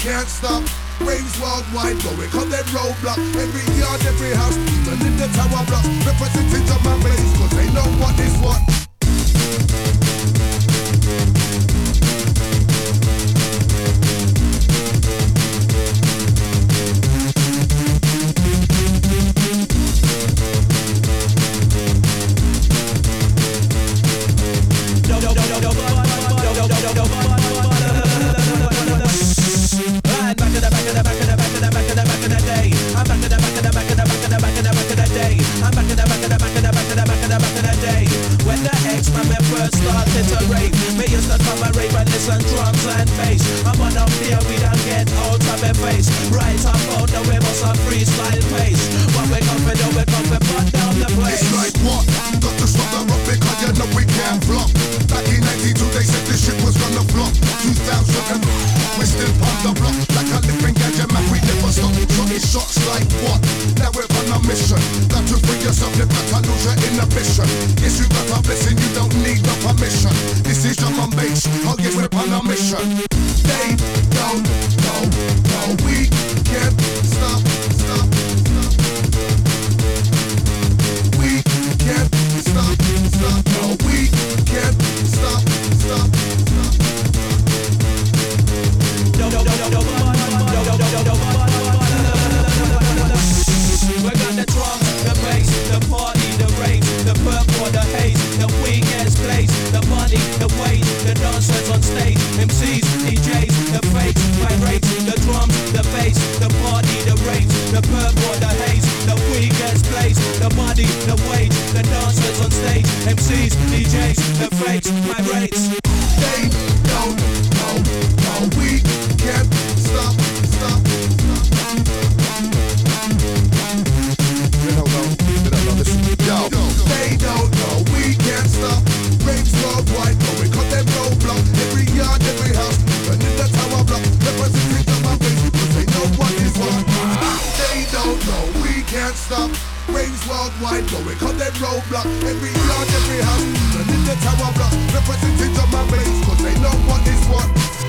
can't stop. Waves worldwide going on them roadblock. Every yard, every house, even in the tower blocks. Representing to my base, cause they know what is what. And drums and bass. I'm on up here, we don't get old time and face. Right up on the way, what's our freestyle pace. What we're confident, we're put down the place. It's like what? Got to stop the rock because you know we can't flop. Back in 92 they said this shit was gonna flop. 2000 we're still on the block. Like a living gadget man, we never stop. Shotting shots like what? Now we're on a mission. Got to free yourself, live like a loser inhibition. Yes, you got a blessing, you don't need no permission. This is drum and bass, oh yes, we're on a mission. They don't know, no, we can't stop. We can't stop, no, we can't stop. We got the drums, the bass, the party, the rave, the purple, the haze, the weekend's place, the money, the weight, the dancers on stage, MCs, DJs, the fakes, vibrates, the drums, the bass, the party, the rave, the purple, the haze, the weekend's place, the money, the weight, the dancers on stage, MCs, DJs, the fakes, vibrates. They don't know, no, we can't